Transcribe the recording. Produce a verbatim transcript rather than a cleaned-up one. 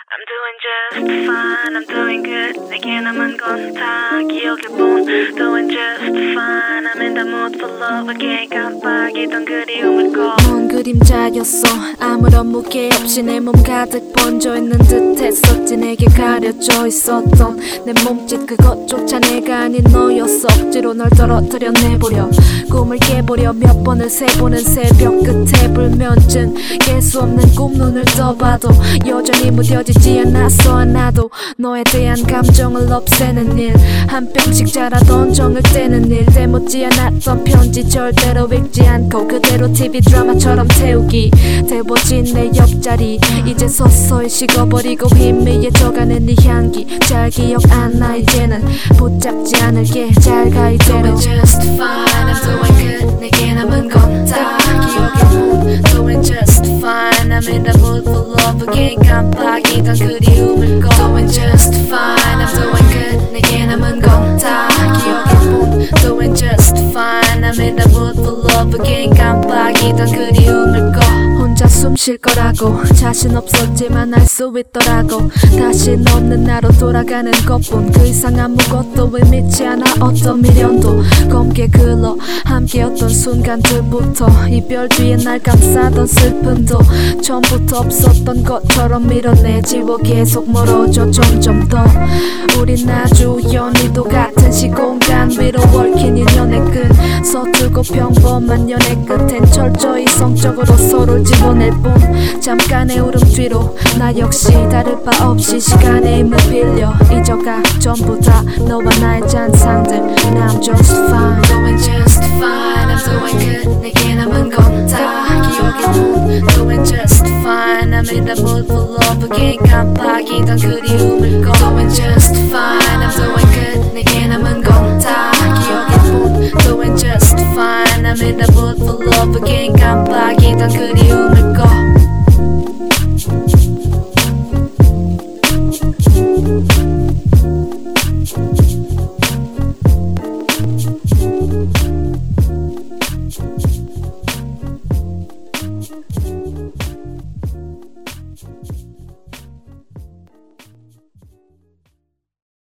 I'm doing just fine, I'm doing good. 내게 남은 건 다 기억해본 Doing just fine, I'm in the mood for love again. 깜빡이던 그리움을 꺼 먼 그림자였어. 아무런 무게 없이 내 몸 가득 번져있는 듯했었지. 내게 가려져 있었던 내 몸짓 그것조차 내가 아닌 너였어. 억지로 널 떨어뜨려 내보려 꿈을 깨보려 몇 번을 세보는 새벽 끝에 불면증 깰 수 없는 꿈 눈을 떠봐도 여전히 무뎌지지 않았어. 하나도 너에 대한 감정을 없애는 일 한 뼘씩 자라던 정을 떼는 일 대묻지 않았던 편지 절대로 읽지 않고 그대로 티비 드라마처럼 태우기 데워진 내 옆자리 이제 서서히 식어버리고 희미해져가는 네 향기 잘 기억 안 나 이제는 붙잡지 않을게 잘 가 이대로 Doing just fine, I'm doing good. 내게 남은 건 다 기억에 못 Doing just fine, I'm in the mood for love again. 깜빡이던 그리움을 꺼 Doing just fine, I'm doing good. 내게 남은 건 다 기억에 못 Doing just fine, I'm in the mood for love again. 깜빡이던 그리움을 꺼 혼자 숨 쉴 거라고 자신 없었지만 알 수 있더라고 다신 없는 나로 돌아가는 것뿐 그 이상 아무것도 의미치 않아 어떤 미련도 검게 글러 함께였던 순간들부터 이별 뒤에 날 감싸던 슬픔도 처음부터 없었던 것처럼 밀어내지워 계속 멀어져 점점 더 우린 아주 연희도 같은 시공간 위로 얽힌 인연의 끝 서툴고 평범한 연애 끝엔 철저히 성적으로 서로를 집어낼 뿐 잠깐의 울음 뒤로 나 역시 다를 바 없이 시간의 힘을 빌려 잊어가 전부 다 너와 나의 잔상들 Now I'm just fine Doing just fine, I'm doing good. 내게 남은 건 다 기억에 못 Doing just fine, I'm in the mood for love again. 깜빡이던 그리움을 꺼 Doing just fine, I'm doing good. 내게 남은 건 다 기억에 못 Doing just fine, I'm in the mood for love again. 깜빡이던 그리움